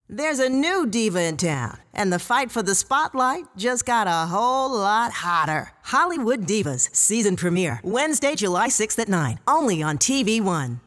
There's a new diva in town, and the fight for the spotlight just got a whole lot hotter. Hollywood Divas, season premiere, Wednesday, July 6th at 9, only on TV One.